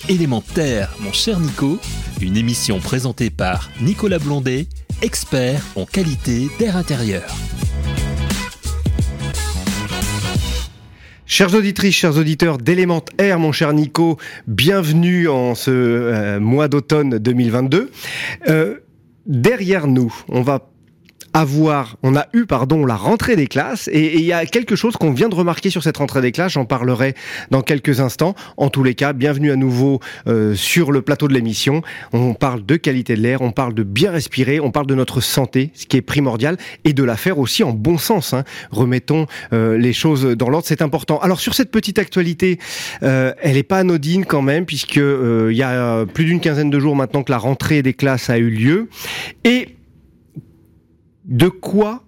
Élémentaire, mon cher Nico, une émission présentée par Nicolas Blondet, expert en qualité d'air intérieur. Chères auditrices, chers auditeurs d'Élémentaire, mon cher Nico, bienvenue en ce mois d'automne 2022. Derrière nous, on a eu la rentrée des classes et il y a quelque chose qu'on vient de remarquer sur cette rentrée des classes, j'en parlerai dans quelques instants. En tous les cas, bienvenue à nouveau sur le plateau de l'émission. On parle de qualité de l'air, on parle de bien respirer, on parle de notre santé, ce qui est primordial, et de la faire aussi en bon sens. Remettons les choses dans l'ordre, c'est important. Alors sur cette petite actualité, elle est pas anodine quand même, puisque il y a plus d'une quinzaine de jours maintenant que la rentrée des classes a eu lieu. Et de quoi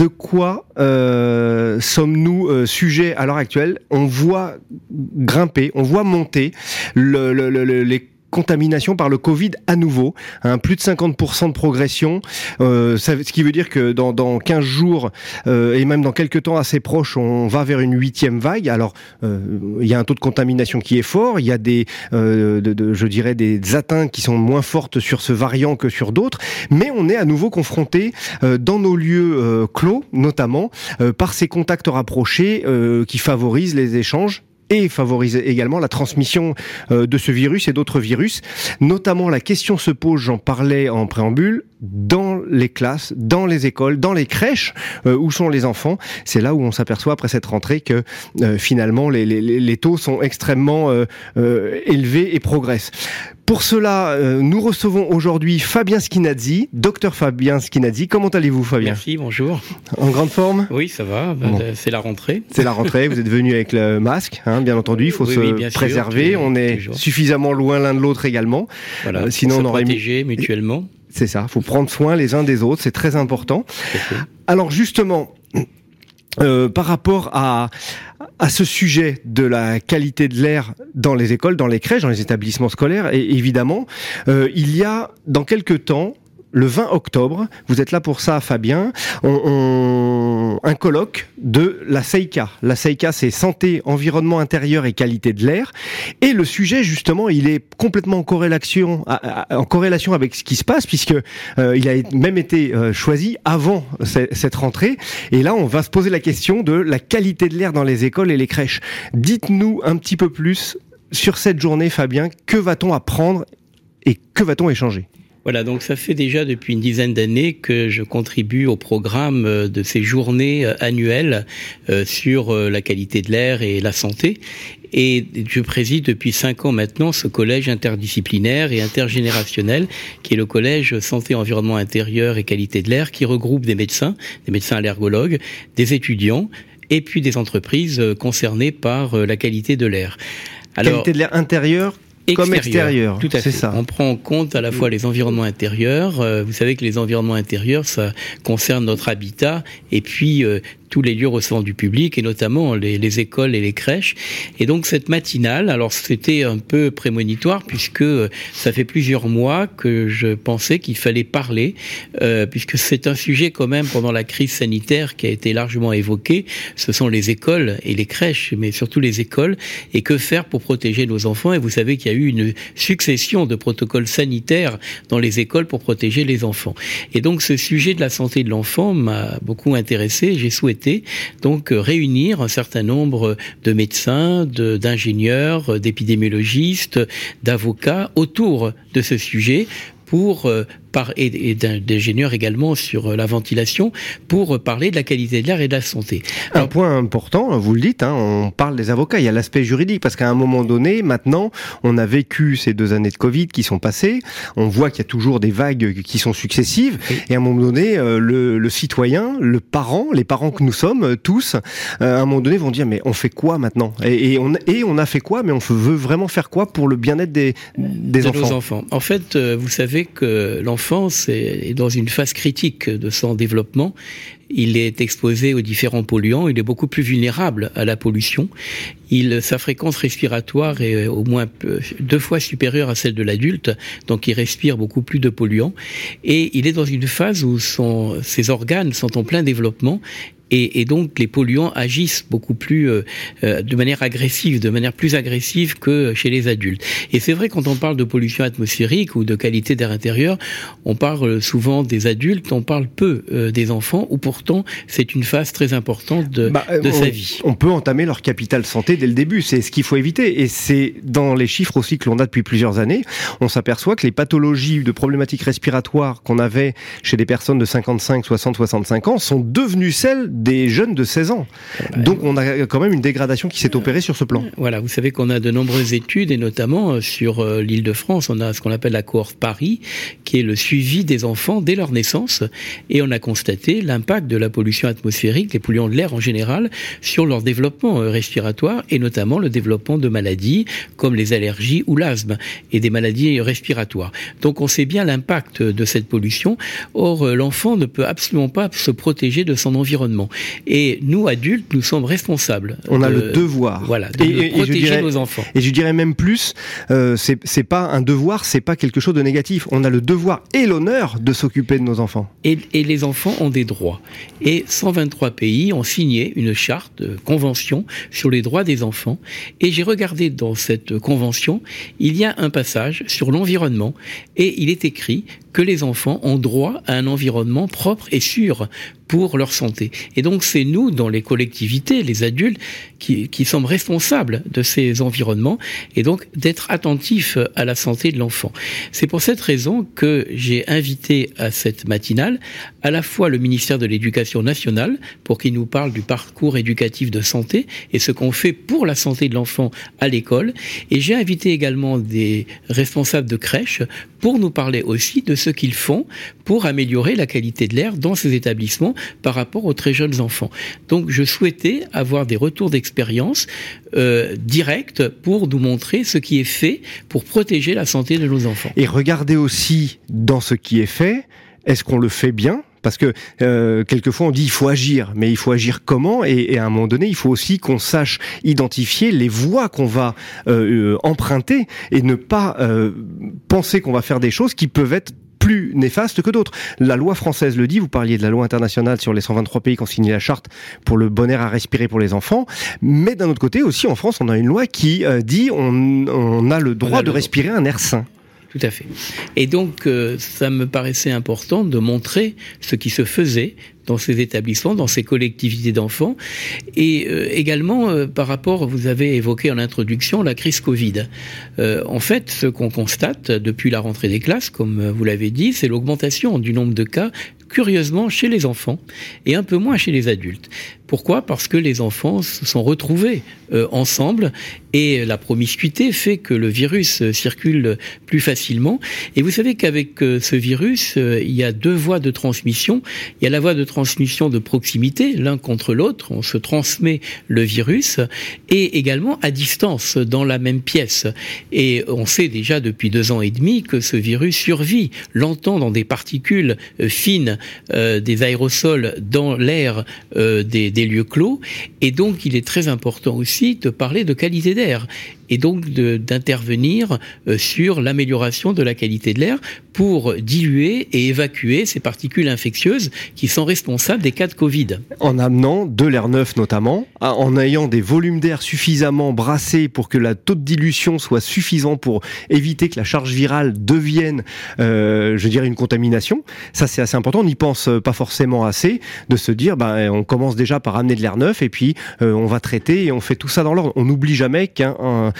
sommes-nous sujets à l'heure actuelle? On voit grimper, on voit monter les contamination par le Covid à nouveau, plus de 50% de progression, ce qui veut dire que dans 15 jours et même dans quelques temps assez proches, on va vers une 8e vague. Alors il y a un taux de contamination qui est fort, il y a des atteintes qui sont moins fortes sur ce variant que sur d'autres, mais on est à nouveau confronté dans nos lieux clos, notamment par ces contacts rapprochés qui favorisent les échanges et favorise également la transmission de ce virus et d'autres virus. Notamment, la question se pose, j'en parlais en préambule, dans les classes, dans les écoles, dans les crèches, où sont les enfants. C'est là où on s'aperçoit après cette rentrée que finalement les taux sont extrêmement élevés et progressent. Pour cela, nous recevons aujourd'hui Fabien Schinazzi, docteur Fabien Schinazzi. Comment allez-vous, Fabien ? Merci, bonjour. En grande forme ? Oui, ça va, c'est la rentrée. C'est la rentrée, vous êtes venu avec le masque, bien entendu, il faut se préserver, sûr, on est toujours suffisamment loin l'un de l'autre également. Voilà, sinon on aurait protégé mutuellement. C'est ça, il faut prendre soin les uns des autres, c'est très important. Alors justement, par rapport à ce sujet de la qualité de l'air dans les écoles, dans les crèches, dans les établissements scolaires, et évidemment, il y a dans quelques temps, le 20 octobre, vous êtes là pour ça, Fabien, un colloque de la SEICA. La SEICA, c'est santé, environnement intérieur et qualité de l'air. Et le sujet, justement, il est complètement en corrélation avec ce qui se passe, puisque il a même été choisi avant cette rentrée. Et là, on va se poser la question de la qualité de l'air dans les écoles et les crèches. Dites-nous un petit peu plus sur cette journée, Fabien. Que va-t-on apprendre et que va-t-on échanger ? Voilà, donc ça fait déjà depuis une dizaine d'années que je contribue au programme de ces journées annuelles sur la qualité de l'air et la santé. Et je préside depuis 5 ans maintenant ce collège interdisciplinaire et intergénérationnel qui est le collège santé, environnement intérieur et qualité de l'air, qui regroupe des médecins allergologues, des étudiants et puis des entreprises concernées par la qualité de l'air. Alors, qualité de l'air intérieur comme extérieur, tout à fait. Ça. On prend en compte à la fois les environnements intérieurs. Vous savez que les environnements intérieurs, ça concerne notre habitat et puis tous les lieux recevant du public, et notamment les écoles et les crèches. Et donc cette matinale, alors c'était un peu prémonitoire, puisque ça fait plusieurs mois que je pensais qu'il fallait parler, puisque c'est un sujet quand même pendant la crise sanitaire qui a été largement évoqué. Ce sont les écoles et les crèches, mais surtout les écoles. Et que faire pour protéger nos enfants ? Et vous savez qu'il y a eu une succession de protocoles sanitaires dans les écoles pour protéger les enfants. Et donc ce sujet de la santé de l'enfant m'a beaucoup intéressé. J'ai souhaité donc réunir un certain nombre de médecins, d'ingénieurs, d'épidémiologistes, d'avocats autour de ce sujet et d'ingénieurs également sur la ventilation, pour parler de la qualité de l'air et de la santé. Alors, un point important, vous le dites, on parle des avocats, il y a l'aspect juridique, parce qu'à un moment donné, maintenant, on a vécu ces 2 années de Covid qui sont passées, on voit qu'il y a toujours des vagues qui sont successives, et à un moment donné, le citoyen, les parents que nous sommes tous, à un moment donné vont dire, mais on fait quoi maintenant ? Et on a fait quoi, mais on veut vraiment faire quoi pour le bien-être des enfants ? Nos enfants. En fait, vous savez que l'enfance est dans une phase critique de son développement. Il est exposé aux différents polluants, il est beaucoup plus vulnérable à la pollution. Sa fréquence respiratoire est au moins 2 fois supérieure à celle de l'adulte, donc il respire beaucoup plus de polluants. Et il est dans une phase où ses organes sont en plein développement, et donc les polluants agissent beaucoup plus de manière agressive, de manière plus agressive que chez les adultes. Et c'est vrai, quand on parle de pollution atmosphérique ou de qualité d'air intérieur, on parle souvent des adultes, on parle peu des enfants, où pourtant c'est une phase très importante de sa vie. On peut entamer leur capital santé dès le début, c'est ce qu'il faut éviter. Et c'est dans les chiffres aussi que l'on a depuis plusieurs années, on s'aperçoit que les pathologies de problématiques respiratoires qu'on avait chez des personnes de 55, 60, 65 ans sont devenues celles des jeunes de 16 ans. Donc on a quand même une dégradation qui s'est opérée sur ce plan. Voilà, vous savez qu'on a de nombreuses études, et notamment sur l'Île-de-France, on a ce qu'on appelle la cohorte Paris, qui est le suivi des enfants dès leur naissance, et on a constaté l'impact de la pollution atmosphérique, les polluants de l'air en général, sur leur développement respiratoire, et notamment le développement de maladies comme les allergies ou l'asthme, et des maladies respiratoires. Donc on sait bien l'impact de cette pollution. Or, l'enfant ne peut absolument pas se protéger de son environnement. Et nous, adultes, nous sommes responsables. On a le devoir. Voilà, de protéger nos enfants. Et je dirais même plus, c'est pas un devoir, c'est pas quelque chose de négatif. On a le devoir et l'honneur de s'occuper de nos enfants. Et les enfants ont des droits. Et 123 pays ont signé une charte, convention sur les droits des enfants. Et j'ai regardé dans cette convention, il y a un passage sur l'environnement, et il est écrit que les enfants ont droit à un environnement propre et sûr pour leur santé. Et donc c'est nous, dans les collectivités, les adultes, qui sommes responsables de ces environnements, et donc d'être attentifs à la santé de l'enfant. C'est pour cette raison que j'ai invité à cette matinale à la fois le ministère de l'Éducation nationale, pour qu'il nous parle du parcours éducatif de santé et ce qu'on fait pour la santé de l'enfant à l'école, et j'ai invité également des responsables de crèches pour nous parler aussi de ce qu'ils font pour améliorer la qualité de l'air dans ces établissements par rapport aux très jeunes enfants. Donc je souhaitais avoir des retours d'expérience directs pour nous montrer ce qui est fait pour protéger la santé de nos enfants. Et regardez aussi dans ce qui est fait, est-ce qu'on le fait bien ? Parce que quelquefois on dit il faut agir, mais il faut agir comment ? Et à un moment donné, il faut aussi qu'on sache identifier les voies qu'on va emprunter et ne pas penser qu'on va faire des choses qui peuvent être plus néfastes que d'autres. La loi française le dit, vous parliez de la loi internationale sur les 123 pays qui ont signé la charte pour le bon air à respirer pour les enfants, mais d'un autre côté aussi en France, on a une loi qui dit on a le droit de respirer un air sain. Tout à fait. Et donc, ça me paraissait important de montrer ce qui se faisait dans ces établissements, dans ces collectivités d'enfants, et également par rapport, vous avez évoqué en introduction la crise Covid. En fait, ce qu'on constate depuis la rentrée des classes, comme vous l'avez dit, c'est l'augmentation du nombre de cas, curieusement chez les enfants et un peu moins chez les adultes. Pourquoi ? Parce que les enfants se sont retrouvés ensemble, et la promiscuité fait que le virus circule plus facilement. Et vous savez qu'avec ce virus, il y a deux voies de transmission. Il y a la voie de transmission de proximité, l'un contre l'autre, on se transmet le virus, et également à distance, dans la même pièce. Et on sait déjà depuis 2 ans et demi que ce virus survit longtemps dans des particules fines, des aérosols dans l'air des lieux clos, et donc il est très important aussi de parler de qualité d'air, et donc d'intervenir sur l'amélioration de la qualité de l'air pour diluer et évacuer ces particules infectieuses qui sont responsables des cas de Covid. En amenant de l'air neuf notamment, en ayant des volumes d'air suffisamment brassés pour que la taux de dilution soit suffisant pour éviter que la charge virale devienne, je dirais, une contamination. Ça, c'est assez important. On n'y pense pas forcément assez, de se dire, on commence déjà par amener de l'air neuf et puis on va traiter et on fait tout ça dans l'ordre. On n'oublie jamais qu'un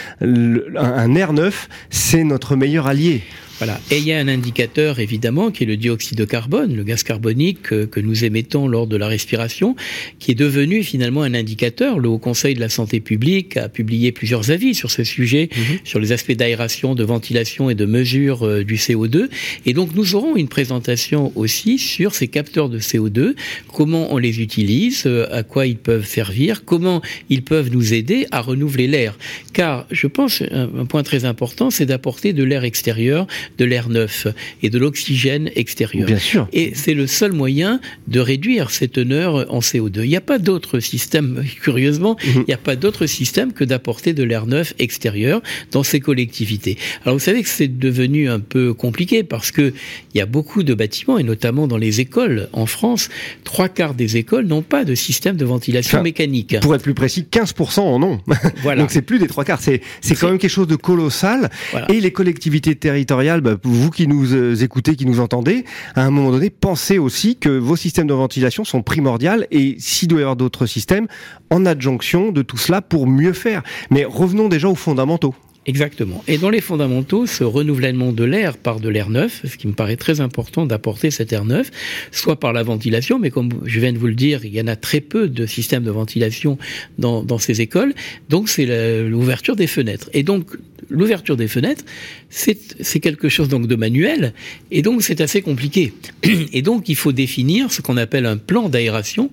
air neuf, c'est notre meilleur allié. Voilà. Et il y a un indicateur, évidemment, qui est le dioxyde de carbone, le gaz carbonique que nous émettons lors de la respiration, qui est devenu finalement un indicateur. Le Haut Conseil de la Santé publique a publié plusieurs avis sur ce sujet, sur les aspects d'aération, de ventilation et de mesure du CO2. Et donc, nous aurons une présentation aussi sur ces capteurs de CO2, comment on les utilise, à quoi ils peuvent servir, comment ils peuvent nous aider à renouveler l'air. Car, je pense, un point très important, c'est d'apporter de l'air extérieur, de l'air neuf et de l'oxygène extérieur. Bien sûr. Et c'est le seul moyen de réduire ces teneurs en CO2. Il n'y a pas d'autre système, curieusement, il n'y a pas d'autre système que d'apporter de l'air neuf extérieur dans ces collectivités. Alors vous savez que c'est devenu un peu compliqué parce que il y a beaucoup de bâtiments, et notamment dans les écoles en France, 3/4 des écoles n'ont pas de système de ventilation mécanique. Pour être plus précis, 15% en ont. Voilà. Donc c'est plus des 3/4. C'est quand même quelque chose de colossal. Voilà. Et les collectivités territoriales, vous qui nous écoutez, qui nous entendez, à un moment donné, pensez aussi que vos systèmes de ventilation sont primordiaux et s'il doit y avoir d'autres systèmes, en adjonction de tout cela pour mieux faire. Mais revenons déjà aux fondamentaux. Exactement. Et dans les fondamentaux, ce renouvellement de l'air par de l'air neuf, ce qui me paraît très important d'apporter cet air neuf, soit par la ventilation, mais comme je viens de vous le dire, il y en a très peu de systèmes de ventilation dans ces écoles, donc c'est l'ouverture des fenêtres. Et donc, l'ouverture des fenêtres, c'est quelque chose donc de manuel, et donc c'est assez compliqué. Et donc, il faut définir ce qu'on appelle un plan d'aération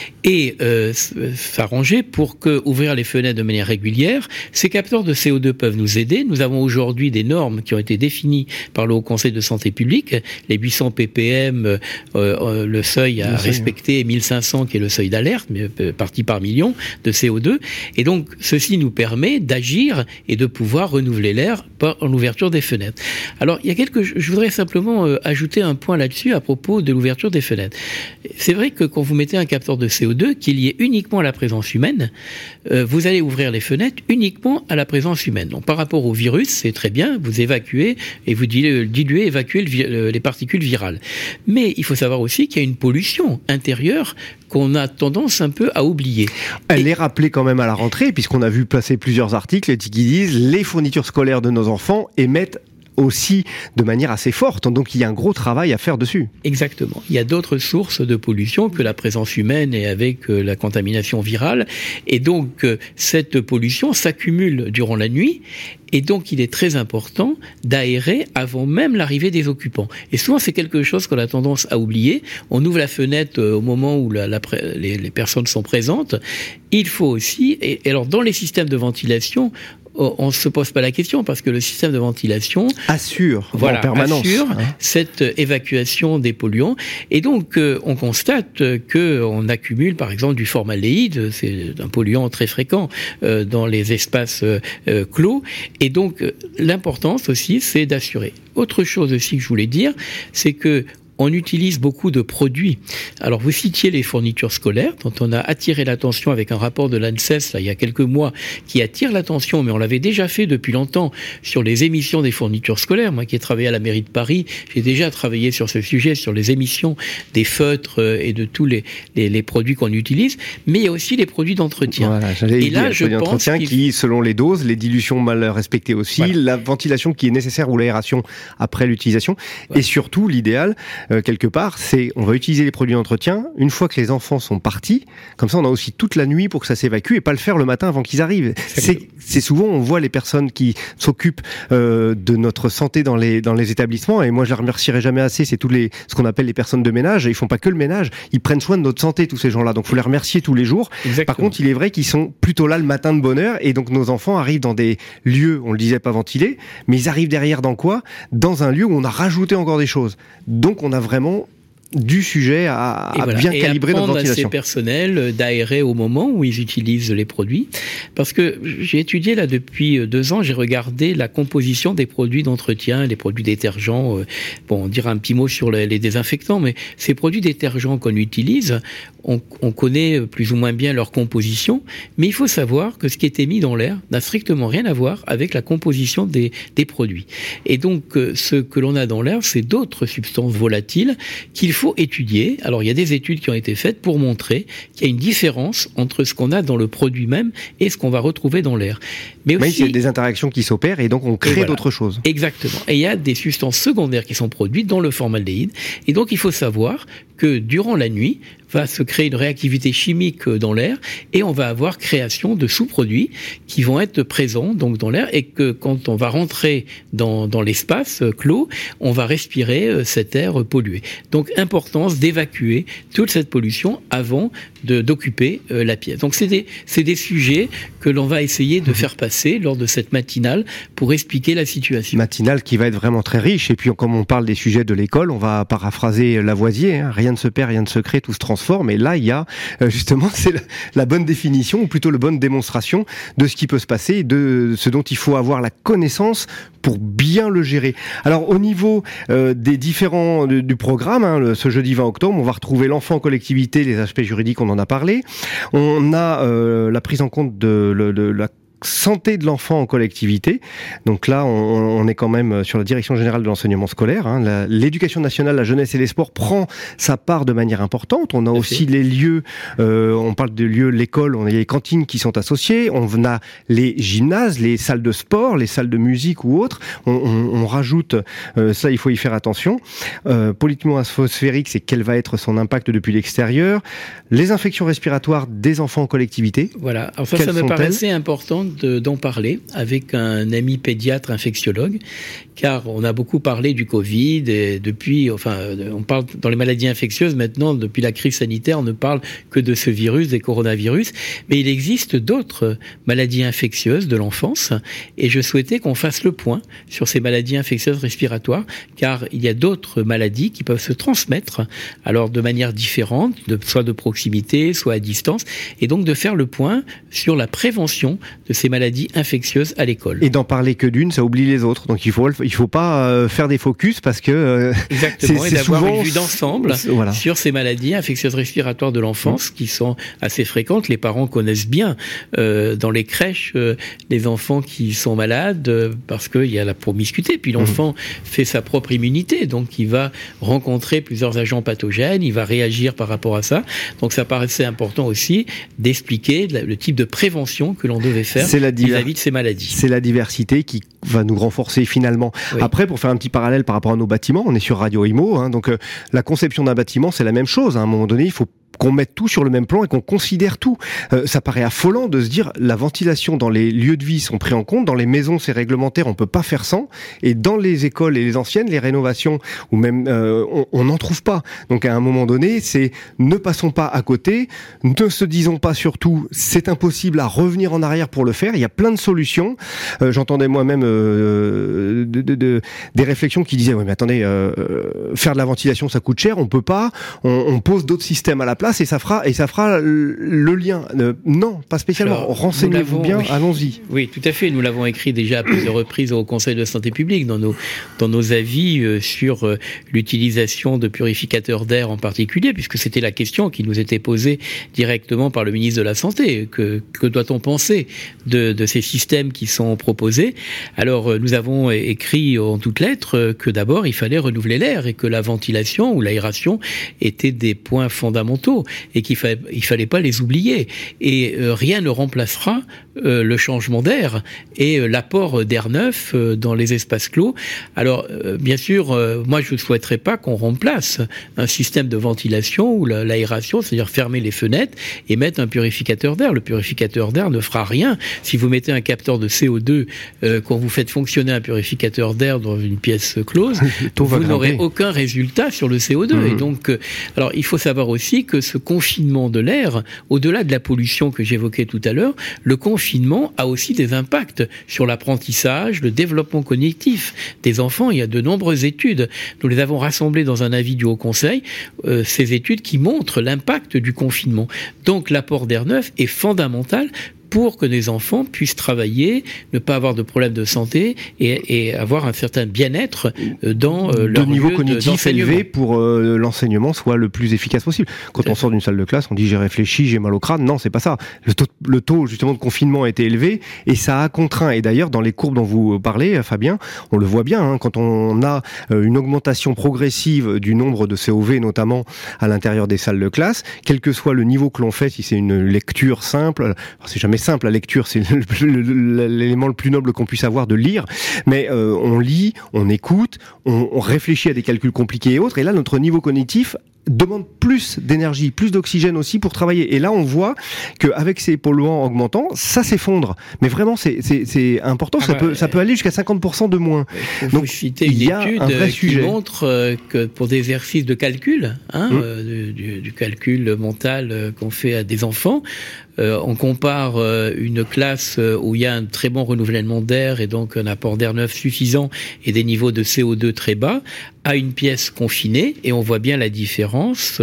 et s'arranger pour que ouvrir les fenêtres de manière régulière. Ces capteurs de CO2 peuvent nous aider. Nous avons aujourd'hui des normes qui ont été définies par le Haut Conseil de santé publique, les 800 ppm, le seuil à respecter, 1500 qui est le seuil d'alerte, partie par million de CO2. Et donc, ceci nous permet d'agir et de pouvoir renouveler l'air par l'ouverture des fenêtres. Alors, je voudrais simplement ajouter un point là-dessus à propos de l'ouverture des fenêtres. C'est vrai que quand vous mettez un capteur de CO2 qui est lié uniquement à la présence humaine, vous allez ouvrir les fenêtres uniquement à la présence humaine. Donc, par rapport au virus, c'est très bien, vous évacuez et vous évacuez les particules virales. Mais il faut savoir aussi qu'il y a une pollution intérieure qu'on a tendance un peu à oublier. Elle est rappelée quand même à la rentrée, puisqu'on a vu passer plusieurs articles qui disent les fournitures scolaires de nos enfants émettent aussi de manière assez forte. Donc il y a un gros travail à faire dessus. Exactement. Il y a d'autres sources de pollution que la présence humaine et avec la contamination virale. Et donc cette pollution s'accumule durant la nuit. Et donc, il est très important d'aérer avant même l'arrivée des occupants. Et souvent, c'est quelque chose qu'on a tendance à oublier. On ouvre la fenêtre au moment où les personnes sont présentes. Il faut aussi... Et alors, dans les systèmes de ventilation, on ne se pose pas la question parce que le système de ventilation assure en permanence cette évacuation des polluants. Et donc, on constate qu'on accumule, par exemple, du formaldéhyde. C'est un polluant très fréquent dans les espaces clos. Et donc, l'importance aussi, c'est d'assurer. Autre chose aussi que je voulais dire, c'est que on utilise beaucoup de produits. Alors, vous citiez les fournitures scolaires, dont on a attiré l'attention avec un rapport de l'ANSES, il y a quelques mois, qui attire l'attention, mais on l'avait déjà fait depuis longtemps, sur les émissions des fournitures scolaires. Moi qui ai travaillé à la mairie de Paris, j'ai déjà travaillé sur ce sujet, sur les émissions des feutres et de tous les produits qu'on utilise, mais il y a aussi les produits d'entretien. Voilà, et là, je pense qui, selon les doses, les dilutions mal respectées aussi, la ventilation qui est nécessaire ou l'aération après l'utilisation, et surtout, l'idéal, quelque part, c'est on va utiliser les produits d'entretien une fois que les enfants sont partis, comme ça on a aussi toute la nuit pour que ça s'évacue et pas le faire le matin avant qu'ils arrivent. C'est souvent, on voit les personnes qui s'occupent de notre santé dans les établissements, et moi je les remercierai jamais assez, c'est ce qu'on appelle les personnes de ménage, et ils font pas que le ménage, ils prennent soin de notre santé, tous ces gens-là, donc faut les remercier tous les jours. Exactement. Par contre, il est vrai qu'ils sont plutôt là le matin de bonne heure, et donc nos enfants arrivent dans des lieux, on le disait, pas ventilés, mais ils arrivent derrière dans quoi ? Dans un lieu où on a rajouté encore des choses. Donc on a vraiment du sujet à bien calibrer notre ventilation. À ces personnels d'aérer au moment où ils utilisent les produits. Parce que j'ai étudié là depuis 2 ans, j'ai regardé la composition des produits d'entretien, les produits détergents. On dira un petit mot sur les désinfectants, mais ces produits détergents qu'on utilise, on connaît plus ou moins bien leur composition, mais il faut savoir que ce qui est émis dans l'air n'a strictement rien à voir avec la composition des produits. Et donc, ce que l'on a dans l'air, c'est d'autres substances volatiles qu'il faut étudier. Alors, il y a des études qui ont été faites pour montrer qu'il y a une différence entre ce qu'on a dans le produit même et ce qu'on va retrouver dans l'air. Mais aussi, il y a des interactions qui s'opèrent et donc on crée d'autres choses. Exactement. Et il y a des substances secondaires qui sont produites dans le formaldéhyde. Et donc, il faut savoir que durant la nuit, va se créer une réactivité chimique dans l'air et on va avoir création de sous-produits qui vont être présents donc dans l'air, et que quand on va rentrer dans l'espace clos, on va respirer cet air pollué. Donc, importance d'évacuer toute cette pollution avant d'occuper la pièce. Donc c'est des sujets que l'on va essayer de faire passer lors de cette matinale pour expliquer la situation. Matinale qui va être vraiment très riche. Et puis comme on parle des sujets de l'école, on va paraphraser Lavoisier, hein, rien ne se perd, rien ne se crée, tout se transforme. Et là, il y a justement, c'est la bonne définition, ou plutôt la bonne démonstration de ce qui peut se passer et de ce dont il faut avoir la connaissance pour bien le gérer. Alors au niveau des différents du programme, hein, ce jeudi 20 octobre, on va retrouver l'enfant en collectivité, les aspects juridiques, on en a parlé. On a la prise en compte de la santé de l'enfant en collectivité. Donc là, on est quand même sur la direction générale de l'enseignement scolaire. Hein. L'éducation nationale, la jeunesse et les sports prend sa part de manière importante. On a aussi les lieux, on parle de lieux, l'école, on a les cantines qui sont associées, on a les gymnases, les salles de sport, les salles de musique ou autres. On rajoute, ça il faut y faire attention. Pollution atmosphérique, c'est quel va être son impact depuis l'extérieur. Les infections respiratoires des enfants en collectivité. Voilà, alors ça me paraissait important d'en parler avec un ami pédiatre infectiologue, car on a beaucoup parlé du Covid et depuis, on parle dans les maladies infectieuses maintenant, depuis la crise sanitaire, on ne parle que de ce virus, des coronavirus, mais il existe d'autres maladies infectieuses de l'enfance et je souhaitais qu'on fasse le point sur ces maladies infectieuses respiratoires, car il y a d'autres maladies qui peuvent se transmettre, alors de manière différente, soit de proximité, soit à distance, et donc de faire le point sur la prévention de ces maladies infectieuses à l'école. Et d'en parler que d'une, ça oublie les autres. Donc il faut pas faire des focus parce que exactement, et d'avoir une vue d'ensemble voilà. sur ces maladies infectieuses respiratoires de l'enfance qui sont assez fréquentes. Les parents connaissent bien dans les crèches les enfants qui sont malades parce qu'il y a la promiscuité. Puis l'enfant fait sa propre immunité, donc il va rencontrer plusieurs agents pathogènes, il va réagir par rapport à ça. Donc ça paraissait important aussi d'expliquer le type de prévention que l'on devait faire vis-à-vis de ces maladies. C'est la diversité qui va nous renforcer finalement. Oui. Après, pour faire un petit parallèle par rapport à nos bâtiments, on est sur Radio Imo, hein, donc la conception d'un bâtiment, c'est la même chose. À un moment donné, il faut qu'on mette tout sur le même plan et qu'on considère tout. Ça paraît affolant de se dire la ventilation dans les lieux de vie sont pris en compte, dans les maisons c'est réglementaire, on peut pas faire sans, et dans les écoles et les anciennes, les rénovations ou même on n'en trouve pas. Donc à un moment donné, c'est ne passons pas à côté, ne se disons pas surtout c'est impossible à revenir en arrière pour le faire. Il y a plein de solutions. J'entendais moi-même des réflexions qui disaient ouais mais attendez, faire de la ventilation ça coûte cher, on peut pas, on pose d'autres systèmes à la place et ça fera le lien. Non, pas spécialement. Renseignez-vous bien, oui. Allons-y. Oui, tout à fait. Nous l'avons écrit déjà à plusieurs reprises au Conseil de santé publique dans nos avis sur l'utilisation de purificateurs d'air en particulier, puisque c'était la question qui nous était posée directement par le ministre de la Santé. Que doit-on penser de ces systèmes qui sont proposés? Alors, nous avons écrit en toutes lettres que d'abord, il fallait renouveler l'air et que la ventilation ou l'aération étaient des points fondamentaux et qu'il fallait pas les oublier. Et rien ne remplacera le changement d'air et l'apport d'air neuf dans les espaces clos. Alors, bien sûr, moi je ne souhaiterais pas qu'on remplace un système de ventilation ou l'aération, c'est-à-dire fermer les fenêtres et mettre un purificateur d'air. Le purificateur d'air ne fera rien. Si vous mettez un capteur de CO2 quand vous faites fonctionner un purificateur d'air dans une pièce close, vous n'aurez aucun résultat sur le CO2. Et donc, alors il faut savoir aussi que ce confinement de l'air, au-delà de la pollution que j'évoquais tout à l'heure, le confinement a aussi des impacts sur l'apprentissage, le développement cognitif des enfants. Il y a de nombreuses études. Nous les avons rassemblées dans un avis du Haut Conseil, ces études qui montrent l'impact du confinement. Donc l'apport d'air neuf est fondamental pour que les enfants puissent travailler, ne pas avoir de problèmes de santé et avoir un certain bien-être dans leur niveau cognitif élevé pour l'enseignement soit le plus efficace possible. Quand on sort d'une salle de classe, on dit j'ai réfléchi, j'ai mal au crâne. Non, c'est pas ça. Le taux justement de confinement a été élevé et ça a contraint. Et d'ailleurs, dans les courbes dont vous parlez, Fabien, on le voit bien. Quand on a une augmentation progressive du nombre de COV, notamment à l'intérieur des salles de classe, quel que soit le niveau que l'on fait, si c'est une lecture simple, c'est jamais simple, la lecture, c'est l'élément le plus noble qu'on puisse avoir de lire, mais on lit, on écoute, on réfléchit à des calculs compliqués et autres, et là, notre niveau cognitif demandent plus d'énergie, plus d'oxygène aussi pour travailler. Et là, on voit qu'avec ces polluants augmentants, ça s'effondre. Mais vraiment, c'est important. Ça peut aller jusqu'à 50% de moins. Donc, citer une étude qui montre que pour des exercices de calcul, du calcul mental qu'on fait à des enfants, on compare une classe où il y a un très bon renouvellement d'air et donc un apport d'air neuf suffisant et des niveaux de CO2 très bas à une pièce confinée, et on voit bien la différence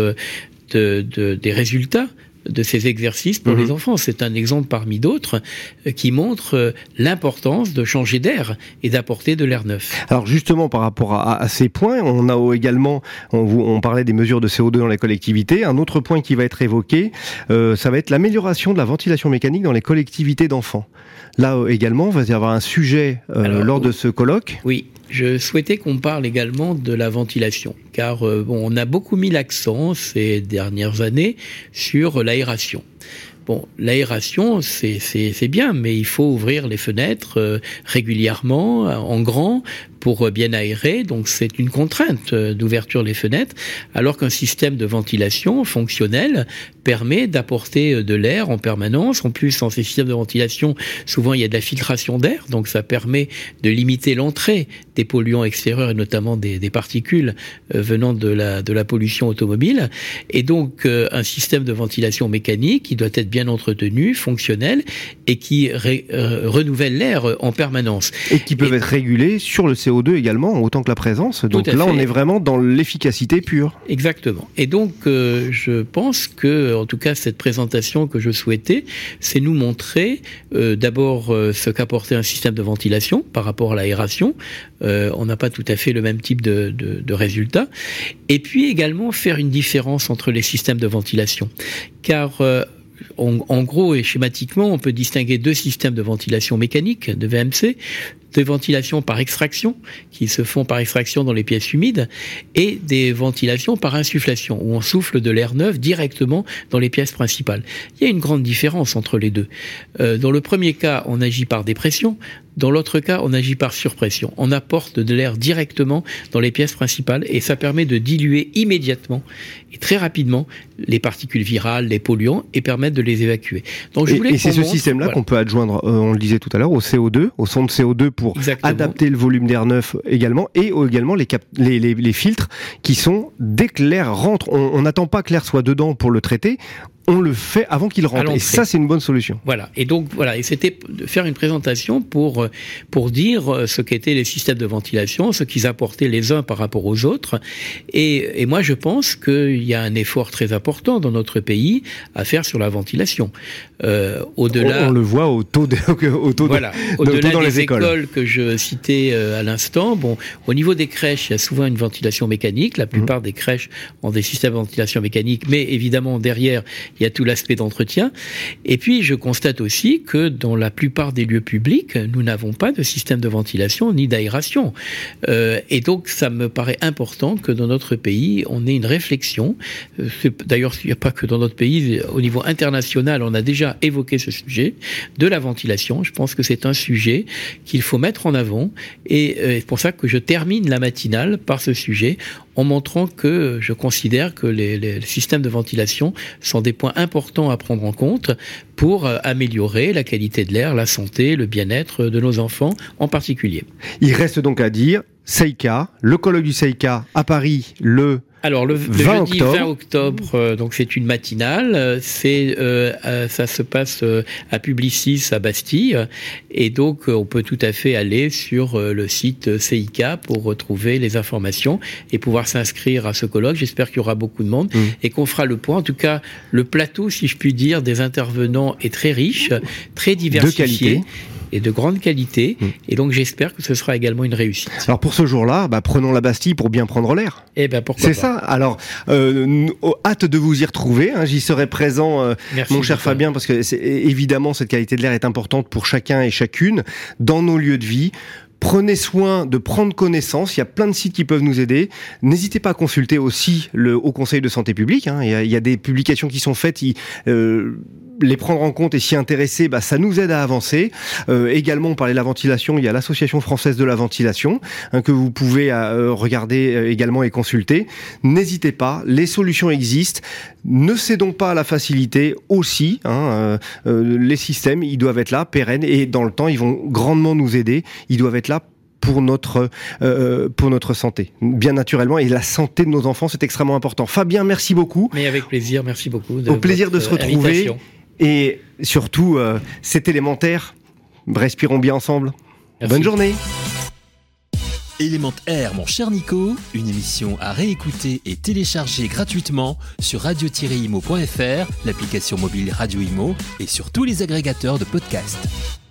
des résultats de ces exercices pour les enfants. C'est un exemple parmi d'autres qui montre l'importance de changer d'air et d'apporter de l'air neuf. Alors justement, par rapport à ces points, on a également, on parlait des mesures de CO2 dans les collectivités. Un autre point qui va être évoqué, ça va être l'amélioration de la ventilation mécanique dans les collectivités d'enfants. Là également, il va y avoir un sujet lors de ce colloque. Oui. Je souhaitais qu'on parle également de la ventilation, car on a beaucoup mis l'accent ces dernières années sur l'aération. Bon, l'aération, c'est bien, mais il faut ouvrir les fenêtres régulièrement, en grand, pour bien aérer. Donc c'est une contrainte d'ouverture des fenêtres, alors qu'un système de ventilation fonctionnel permet d'apporter de l'air en permanence. En plus, dans ces systèmes de ventilation, souvent il y a de la filtration d'air, donc ça permet de limiter l'entrée des polluants extérieurs et notamment des particules venant de la pollution automobile. Et donc un système de ventilation mécanique qui doit être bien entretenu, fonctionnel et qui renouvelle l'air en permanence. Et qui peuvent être régulés sur le CO2 également, autant que la présence. Donc là, on est vraiment dans l'efficacité pure. Exactement. Et donc, je pense que, en tout cas, cette présentation que je souhaitais, c'est nous montrer d'abord ce qu'apportait un système de ventilation par rapport à l'aération. On n'a pas tout à fait le même type de résultats. Et puis également faire une différence entre les systèmes de ventilation. Car en gros et schématiquement, on peut distinguer deux systèmes de ventilation mécanique, de VMC, de ventilation par extraction, qui se font par extraction dans les pièces humides, et des ventilations par insufflation, où on souffle de l'air neuf directement dans les pièces principales. Il y a une grande différence entre les deux. Dans le premier cas, on agit par dépression. Dans l'autre cas, on agit par surpression. On apporte de l'air directement dans les pièces principales et ça permet de diluer immédiatement et très rapidement les particules virales, les polluants et permettre de les évacuer. Donc, et c'est ce système-là qu'on peut adjoindre, on le disait tout à l'heure, au CO2, au sonde CO2 pour adapter le volume d'air neuf également, et également les filtres qui sont, dès que l'air rentre, on n'attend pas que l'air soit dedans pour le traiter, on le fait avant qu'il rentre. Et ça, c'est une bonne solution. Voilà. Et donc, voilà. Et c'était de faire une présentation pour dire ce qu'étaient les systèmes de ventilation, ce qu'ils apportaient les uns par rapport aux autres. Et moi, je pense qu'il y a un effort très important dans notre pays à faire sur la ventilation. Au-delà. On le voit au taux voilà. Au-delà dans les écoles que je citais à l'instant. Bon, au niveau des crèches, il y a souvent une ventilation mécanique. La plupart des crèches ont des systèmes de ventilation mécanique, mais évidemment, derrière, il y a tout l'aspect d'entretien. Et puis, je constate aussi que dans la plupart des lieux publics, nous n'avons pas de système de ventilation ni d'aération. Et donc, ça me paraît important que dans notre pays, on ait une réflexion. D'ailleurs, il n'y a pas que dans notre pays. Au niveau international, on a déjà évoqué ce sujet de la ventilation. Je pense que c'est un sujet qu'il faut mettre en avant. Et c'est pour ça que je termine la matinale par ce sujet en montrant que je considère que les systèmes de ventilation sont des points importants à prendre en compte pour améliorer la qualité de l'air, la santé, le bien-être de nos enfants en particulier. Il reste donc à dire, Seika, le colloque du Seika à Paris, alors le jeudi 20 octobre, donc c'est une matinale, ça se passe à Publicis à Bastille, et donc on peut tout à fait aller sur le site Seika pour retrouver les informations et pouvoir s'inscrire à ce colloque. J'espère qu'il y aura beaucoup de monde et qu'on fera le point. En tout cas, le plateau, si je puis dire, des intervenants est très riche, très diversifié. De qualité. Et de grande qualité, et donc j'espère que ce sera également une réussite. Alors pour ce jour-là, prenons la Bastille pour bien prendre l'air. Pourquoi pas. C'est ça. Alors hâte de vous y retrouver. J'y serai présent, mon cher Fabien, parce que évidemment cette qualité de l'air est importante pour chacun et chacune dans nos lieux de vie. Prenez soin de prendre connaissance, il y a plein de sites qui peuvent nous aider. N'hésitez pas à consulter aussi le Haut Conseil de santé publique. Il y a des publications qui sont faites. les prendre en compte et s'y intéresser, ça nous aide à avancer. Également, on parlait de la ventilation, il y a l'Association française de la ventilation que vous pouvez regarder également et consulter. N'hésitez pas, les solutions existent. Ne cédons pas à la facilité aussi. Les systèmes, ils doivent être là, pérennes, et dans le temps, ils vont grandement nous aider. Ils doivent être là pour notre santé, bien naturellement, et la santé de nos enfants, c'est extrêmement important. Fabien, merci beaucoup. Mais avec plaisir, merci beaucoup. Au plaisir de se retrouver. Invitation. Et surtout, c'est élémentaire. Respirons bien ensemble. Merci. Bonne journée. Élémentaire, mon cher Nico, une émission à réécouter et télécharger gratuitement sur radio-imo.fr, l'application mobile Radio Imo et sur tous les agrégateurs de podcasts.